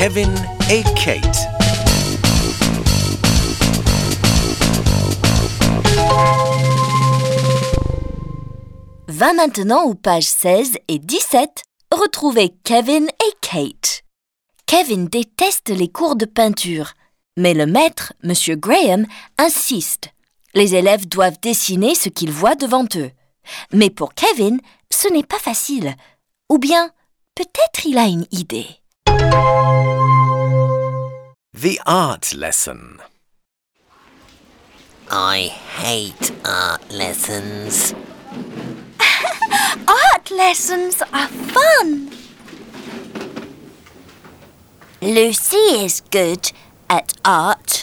Kevin et Kate. Va maintenant aux pages 16 et 17. Retrouvez Kevin et Kate. Kevin déteste les cours de peinture, mais le maître, Monsieur Graham, insiste. Les élèves doivent dessiner ce qu'ils voient devant eux. Mais pour Kevin, ce n'est pas facile. Ou bien, peut-être il a une idée. The art lesson. I hate art lessons. Art lessons are fun. Lucy is good at art.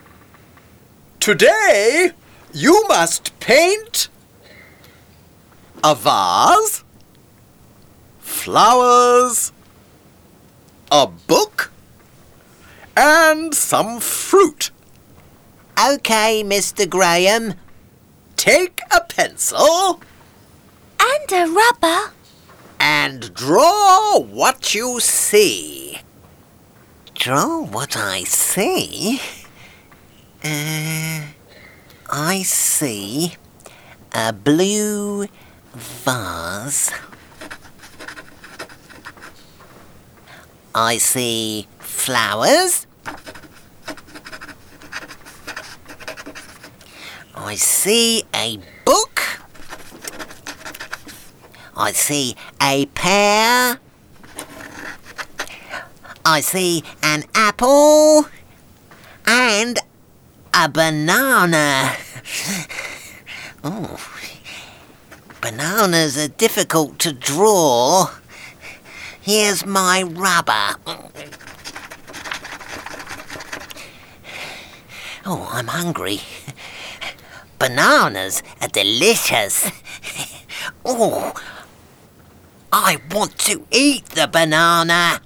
Today, you must paint a vase, flowers, a book, and some fruit. OK, Mr. Graham. Take a pencil And a rubber. and draw what you see. Draw what I see? I see a blue vase. I see flowers. I see a book. I see a pear. I see an apple and a banana. Oh, bananas are difficult to draw. Here's my rubber. Oh, I'm hungry. Bananas are delicious. Oh, I want to eat the banana.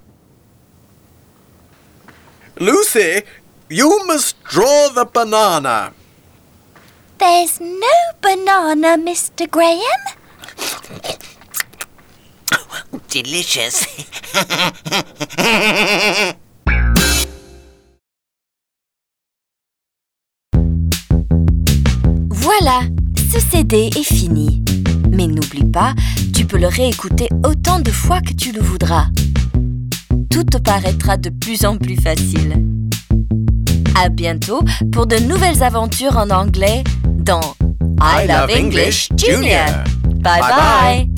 Lucy, you must draw the banana. There's no banana, Mr. Graham. Delicious. Voilà, ce CD est fini. Mais n'oublie pas, tu peux le réécouter autant de fois que tu le voudras. Tout te paraîtra de plus en plus facile. À bientôt pour de nouvelles aventures en anglais dans I Love English Junior. Bye bye.